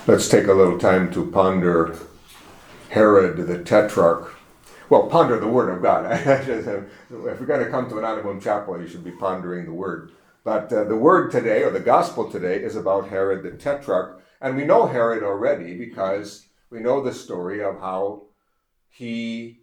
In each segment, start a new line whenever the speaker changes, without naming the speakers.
Let's take a little time to ponder Herod the Tetrarch. Well, ponder the Word of God. If you're going to come to an Anabum Chapel, you should be pondering the Word. But the Word today, or the Gospel today, is about Herod the Tetrarch. And we know Herod already because we know the story of how he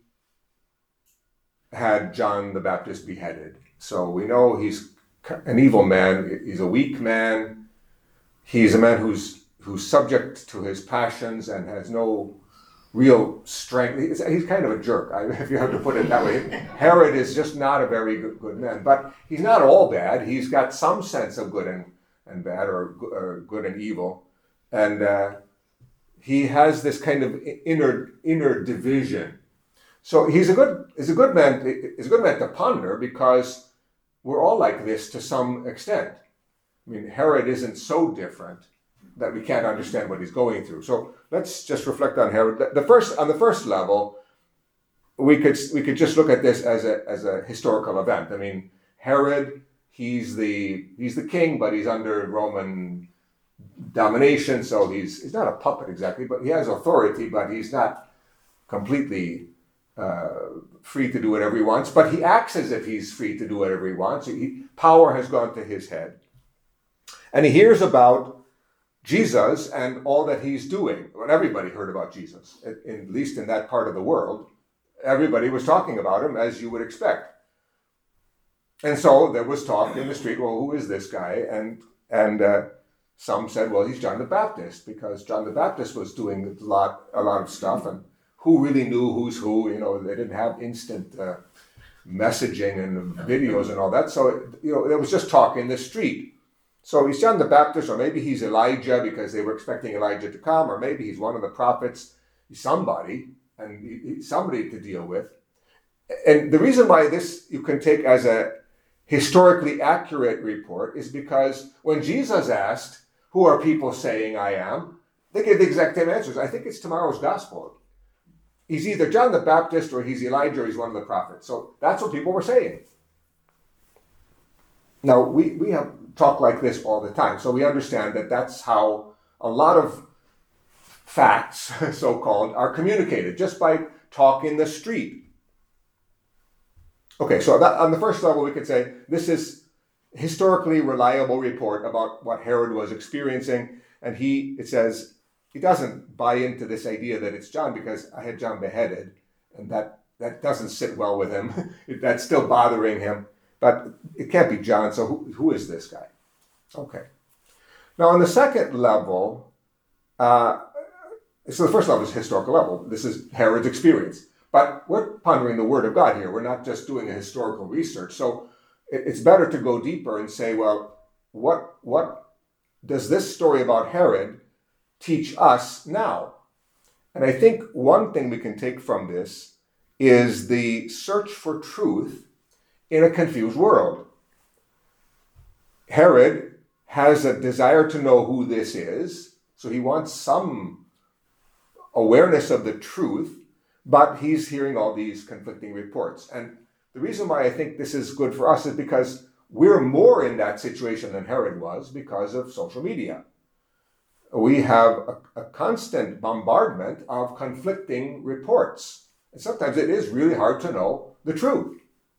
had John the Baptist beheaded. So we know he's an evil man. He's a weak man. He's a man who's subject to his passions and has no real strength. He's kind of a jerk, if you have to put it that way. Herod is just not a very good man, but he's not all bad. He's got some sense of good and bad, or good and evil, and he has this kind of inner division. So he's a good man to ponder, because we're all like this to some extent. I mean, Herod isn't so different that we can't understand what he's going through. So let's just reflect on Herod. On the first level, we could just look at this as a historical event. I mean, Herod, he's the king, but he's under Roman domination, so he's not a puppet exactly, but he has authority, but he's not completely free to do whatever he wants. But he acts as if he's free to do whatever he wants. Power has gone to his head, and he hears about Jesus and all that he's doing. Well, everybody heard about Jesus, at least in that part of the world. Everybody was talking about him, as you would expect. And so there was talk in the street, well, who is this guy? And some said, well, he's John the Baptist, because John the Baptist was doing a lot of stuff, and who really knew who's who? They didn't have instant messaging and videos and all that. So, there was just talk in the street. So he's John the Baptist, or maybe he's Elijah, because they were expecting Elijah to come, or maybe he's one of the prophets. He's somebody, and he's somebody to deal with. And the reason why this you can take as a historically accurate report is because when Jesus asked, who are people saying I am? They gave the exact same answers. I think it's tomorrow's gospel. He's either John the Baptist, or he's Elijah, or he's one of the prophets. So that's what people were saying. Now, we have talk like this all the time, so we understand that that's how a lot of facts, so-called, are communicated, just by talk in the street. Okay, so on the first level, we could say this is historically reliable report about what Herod was experiencing, and it says he doesn't buy into this idea that it's John, because I had John beheaded, and that doesn't sit well with him. That's still bothering him. But it can't be John, so who is this guy? Okay. Now, on the second level, so the first level is historical level. This is Herod's experience. But we're pondering the Word of God here. We're not just doing a historical research. So it's better to go deeper and say, well, what does this story about Herod teach us now? And I think one thing we can take from this is the search for truth in a confused world. Herod has a desire to know who this is, so he wants some awareness of the truth, but he's hearing all these conflicting reports. And the reason why I think this is good for us is because we're more in that situation than Herod was because of social media. We have a constant bombardment of conflicting reports. And sometimes it is really hard to know the truth.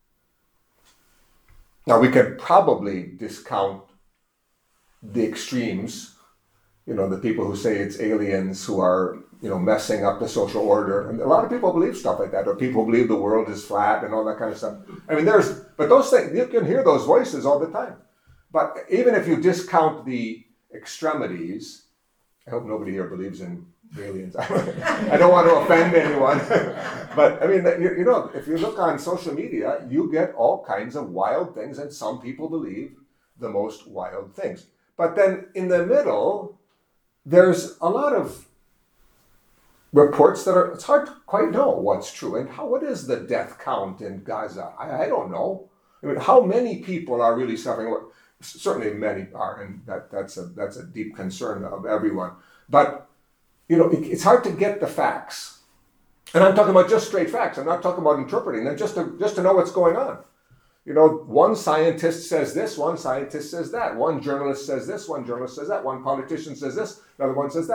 Now, we could probably discount the extremes, the people who say it's aliens who are, messing up the social order. And a lot of people believe stuff like that, or people believe the world is flat and all that kind of stuff. I mean, but those things, you can hear those voices all the time. But even if you discount the extremities, I hope nobody here believes in aliens. I don't want to offend anyone. But I mean, if you look on social media, you get all kinds of wild things, and some people believe the most wild things. But then in the middle, there's a lot of reports it's hard to quite know what's true. And what is the death count in Gaza? I don't know. I mean, how many people are really suffering? Well, certainly many are, and that's a deep concern of everyone. But it's hard to get the facts. And I'm talking about just straight facts. I'm not talking about interpreting them, just to know what's going on. One scientist says this, one scientist says that. One journalist says this, one journalist says that. One politician says this, another one says that.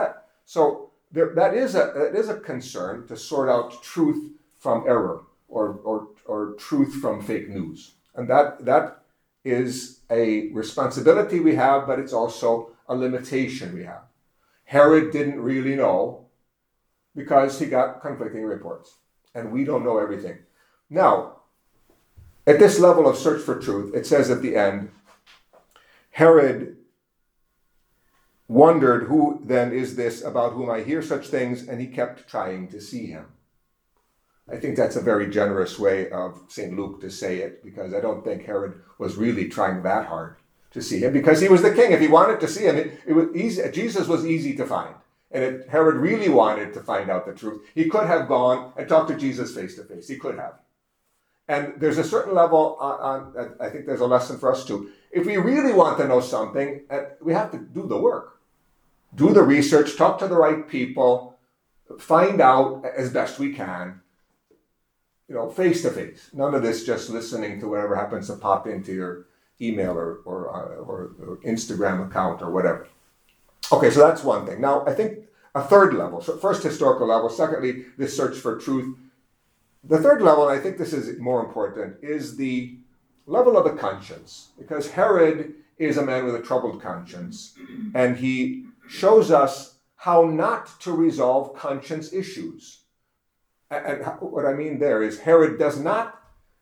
So that is a concern to sort out truth from error or truth from fake news. And that is a responsibility we have, but it's also a limitation we have. Herod didn't really know because he got conflicting reports, and we don't know everything. Now, at this level of search for truth, it says at the end, Herod wondered, who then is this about whom I hear such things, and he kept trying to see him. I think that's a very generous way of St. Luke to say it, because I don't think Herod was really trying that hard to see him, because he was the king. If he wanted to see him, it was easy. Jesus was easy to find. And if Herod really wanted to find out the truth, he could have gone and talked to Jesus face to face. He could have. And there's a certain level I think there's a lesson for us too. If we really want to know something, we have to do the work. Do the research, talk to the right people, find out as best we can, face to face. None of this just listening to whatever happens to pop into your email or Instagram account or whatever. Okay, so that's one thing. Now, I think a third level. So first, historical level. Secondly, this search for truth. The third level, and I think this is more important, is the level of the conscience. Because Herod is a man with a troubled conscience, and he shows us how not to resolve conscience issues. And what I mean there is Herod does not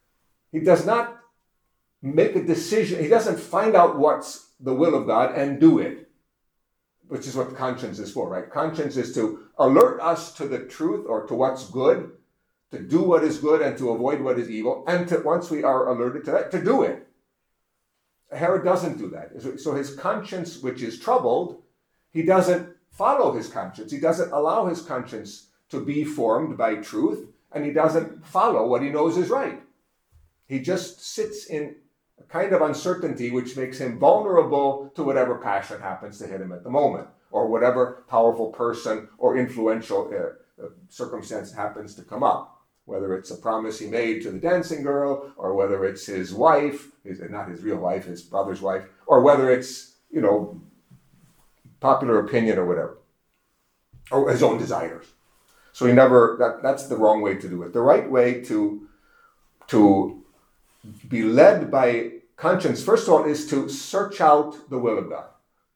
make a decision. He doesn't find out what's the will of God and do it, which is what conscience is for, right? Conscience is to alert us to the truth or to what's good, to do what is good and to avoid what is evil, and once we are alerted to that, to do it. Herod doesn't do that. So his conscience, which is troubled, he doesn't follow his conscience. He doesn't allow his conscience to be formed by truth, and he doesn't follow what he knows is right. He just sits in a kind of uncertainty which makes him vulnerable to whatever passion happens to hit him at the moment, or whatever powerful person or influential circumstance happens to come up. Whether it's a promise he made to the dancing girl, or whether it's his wife, not his real wife, his brother's wife, or whether it's, popular opinion or whatever, or his own desires. So that's the wrong way to do it. The right way to be led by conscience, first of all, is to search out the will of God.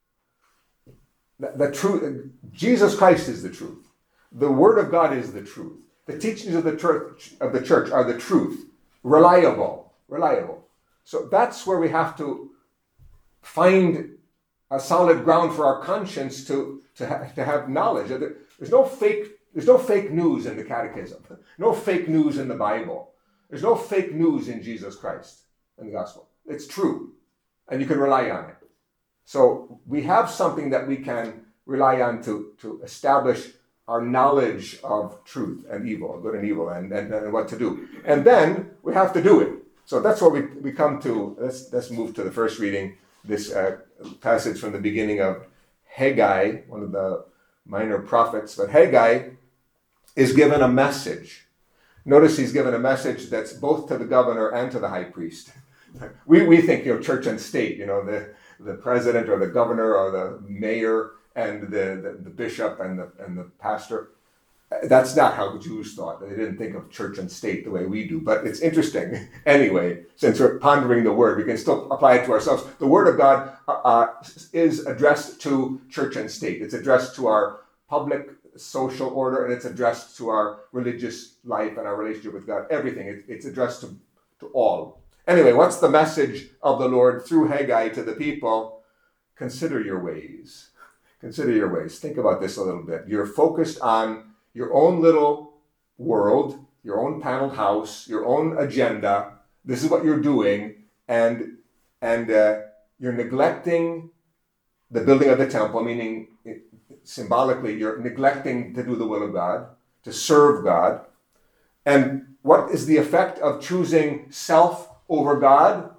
The truth, Jesus Christ is the truth. The Word of God is the truth. The teachings of the church are the truth. Reliable. So that's where we have to find a solid ground for our conscience to have knowledge. There's no fake news in the Catechism. No fake news in the Bible. There's no fake news in Jesus Christ and the gospel. It's true, and you can rely on it. So we have something that we can rely on to establish our knowledge of truth and evil, good and evil, and what to do. And then we have to do it. So that's what we come to. Let's move to the first reading, this passage from the beginning of Haggai, one of the minor prophets. But Haggai is given a message. Notice he's given a message that's both to the governor and to the high priest. We think, church and state, the president or the governor or the mayor and the bishop and the pastor. That's not how the Jews thought. They didn't think of church and state the way we do. But it's interesting. Anyway, since we're pondering the word, we can still apply it to ourselves. The word of God is addressed to church and state. It's addressed to our public social order, and it's addressed to our religious life and our relationship with God. Everything. It's addressed to all. Anyway, what's the message of the Lord through Haggai to the people? Consider your ways. Consider your ways. Think about this a little bit. You're focused on your own little world, your own paneled house, your own agenda. This is what you're doing, and you're neglecting the building of the temple, meaning symbolically you're neglecting to do the will of God, to serve God. And what is the effect of choosing self over God?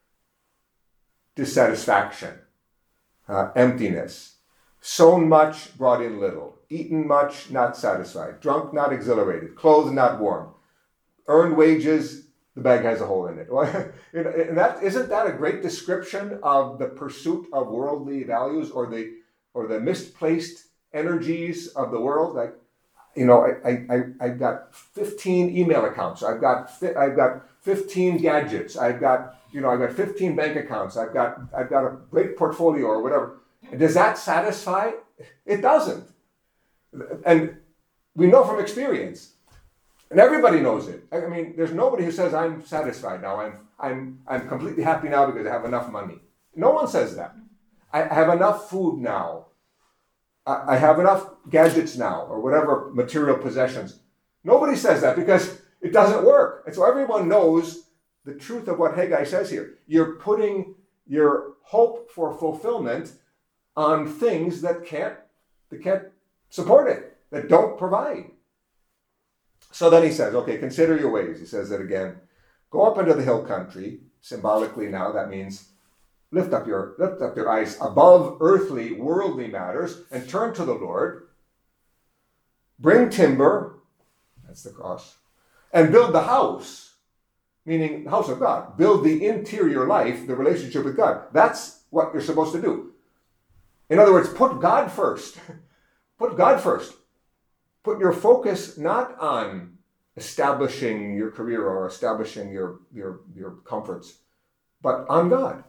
Dissatisfaction, emptiness. Sown much, brought in little. Eaten much, not satisfied. Drunk, not exhilarated. Clothed, not warm. Earned wages, the bag has a hole in it. And isn't that a great description of the pursuit of worldly values or the misplaced energies of the world. Like, I've got 15 email accounts. I've got 15 gadgets. I've got 15 bank accounts. I've got a great portfolio or whatever. Does that satisfy? It doesn't. And we know from experience, and everybody knows it. I mean, there's nobody who says I'm satisfied now. I'm completely happy now because I have enough money. No one says that. I have enough food now. I have enough gadgets now, or whatever material possessions. Nobody says that because it doesn't work. And so everyone knows the truth of what Haggai says here. You're putting your hope for fulfillment on things that can't support it, that don't provide. So then he says, okay, consider your ways. He says that again. Go up into the hill country. Symbolically now, that means lift up your eyes above earthly, worldly matters and turn to the Lord. Bring timber, that's the cross, and build the house, meaning the house of God. Build the interior life, the relationship with God. That's what you're supposed to do. In other words, put God first. Put God first. Put your focus not on establishing your career or establishing your comforts, but on God.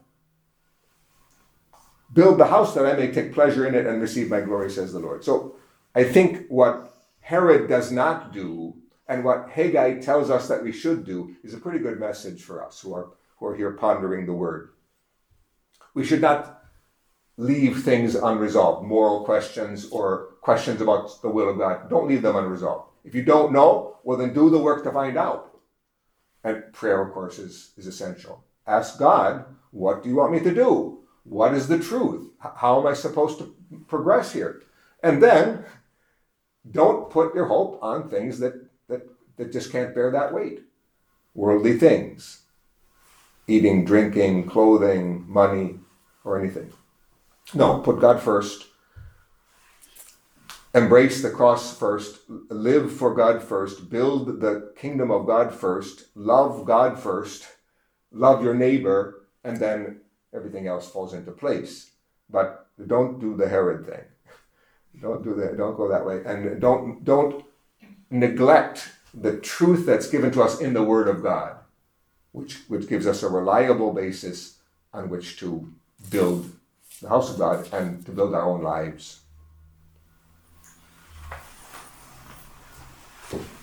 Build the house that I may take pleasure in it and receive my glory, says the Lord. So I think what Herod does not do and what Haggai tells us that we should do is a pretty good message for us who are here pondering the word. We should not leave things unresolved, moral questions or questions about the will of God. Don't leave them unresolved. If you don't know, well then do the work to find out. And prayer, of course, is essential. Ask God, what do you want me to do? What is the truth? How am I supposed to progress here? And then don't put your hope on things that just can't bear that weight. Worldly things. Eating, drinking, clothing, money, or anything. No, put God first. Embrace the cross first. Live for God first. Build the kingdom of God first. Love God first. Love your neighbor. And then everything else falls into place. But don't do the Herod thing. Don't do that. Don't go that way. And don't neglect the truth that's given to us in the Word of God, which gives us a reliable basis on which to build the house of God and to build our own lives.